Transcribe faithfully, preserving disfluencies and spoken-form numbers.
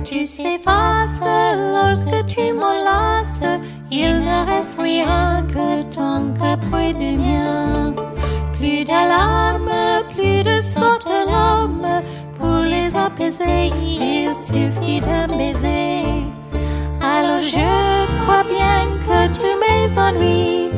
tu s'effaces lorsque tu m'enlaces. Il ne reste rien que ton cœur près du mien. Plus d'alarmes, plus de sortes larmes. Pour les apaiser, il suffit d'un baiser. Alors je crois bien que tous mes ennuis